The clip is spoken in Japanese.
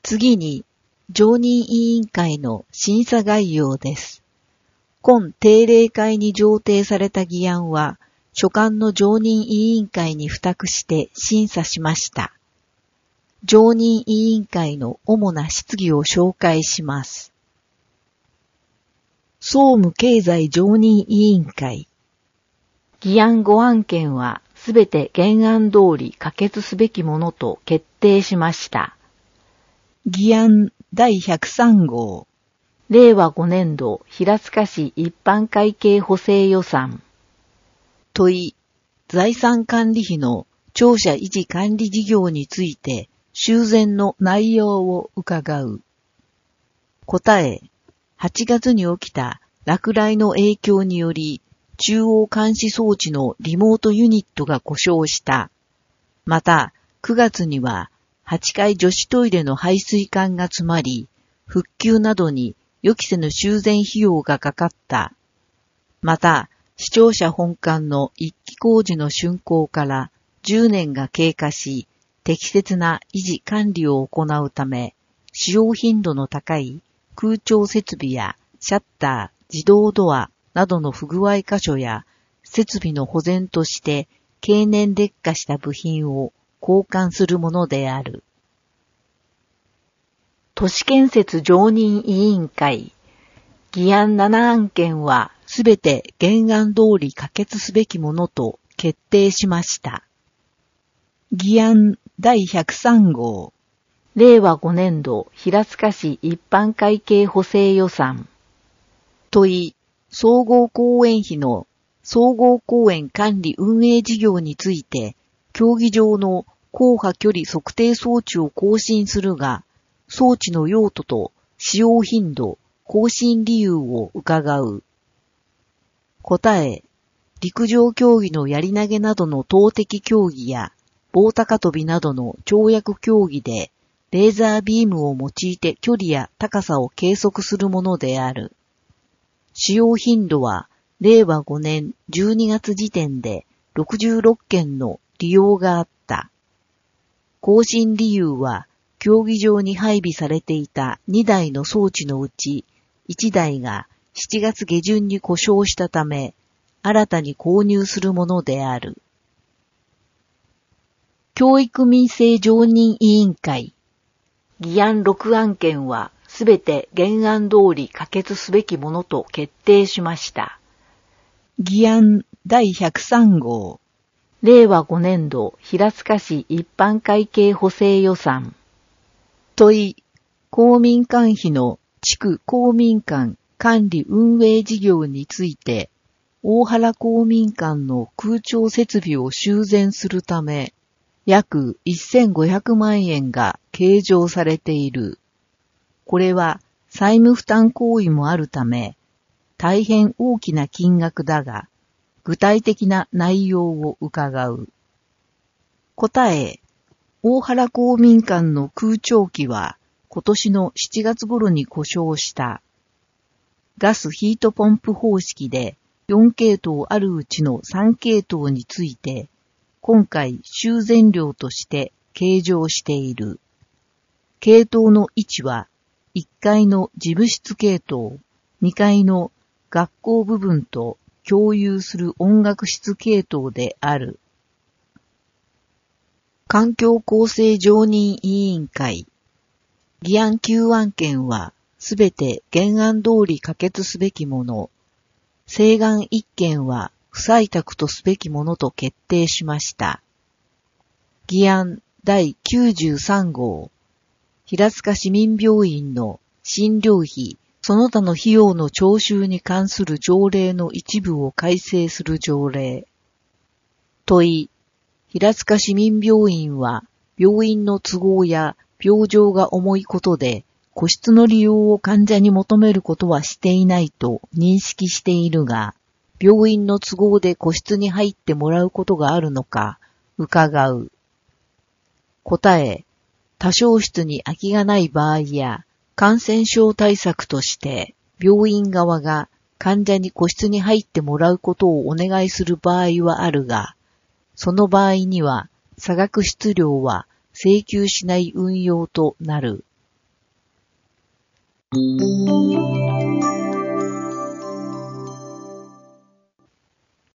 次に、常任委員会の審査概要です。今定例会に上呈された議案は、所管の常任委員会に付託して審査しました。常任委員会の主な質疑を紹介します。総務経済常任委員会。議案5案件はすべて原案通り可決すべきものと決定しました。議案第103号。令和5年度平塚市一般会計補正予算。問い、財産管理費の庁舎維持管理事業について修繕の内容を伺う。答え、8月に起きた落雷の影響により、中央監視装置のリモートユニットが故障した。また、9月には8階女子トイレの排水管が詰まり、復旧などに予期せぬ修繕費用がかかった。また、市庁舎本館の一期工事の竣工から10年が経過し、適切な維持管理を行うため、使用頻度の高い空調設備やシャッター、自動ドアなどの不具合箇所や設備の保全として経年劣化した部品を交換するものである。都市建設常任委員会。議案7案件はすべて原案通り可決すべきものと決定しました。議案第103号。令和5年度平塚市一般会計補正予算。問い、総合公園費の総合公園管理運営事業について、競技場の高波距離測定装置を更新するが、装置の用途と使用頻度、更新理由を伺う。答え、陸上競技のやり投げなどの投擲競技や、棒高跳びなどの跳躍競技で、レーザービームを用いて距離や高さを計測するものである。使用頻度は、令和5年12月時点で66件の利用があった。更新理由は、競技場に配備されていた2台の装置のうち、1台が7月下旬に故障したため、新たに購入するものである。教育民生常任委員会。議案6案件はすべて原案通り可決すべきものと決定しました。議案第103号。令和5年度平塚市一般会計補正予算。問い、公民館費の地区公民館管理運営事業について、大原公民館の空調設備を修繕するため、約1500万円が計上されている。これは債務負担行為もあるため、大変大きな金額だが、具体的な内容を伺う。答え、大原公民館の空調機は今年の7月頃に故障した。ガスヒートポンプ方式で4系統あるうちの3系統について、今回修繕料として計上している。系統の位置は1階の事務室系統、2階の学校部分と共有する音楽室系統である。環境構成常任委員会。議案9案件はすべて原案通り可決すべきもの。請願1件は不採択とすべきものと決定しました。議案第93号。平塚市民病院の診療費、その他の費用の徴収に関する条例の一部を改正する条例。問い、平塚市民病院は病院の都合や病状が重いことで個室の利用を患者に求めることはしていないと認識しているが、病院の都合で個室に入ってもらうことがあるのか伺う。答え、多床室に空きがない場合や感染症対策として病院側が患者に個室に入ってもらうことをお願いする場合はあるが、その場合には差額室料は請求しない運用となる。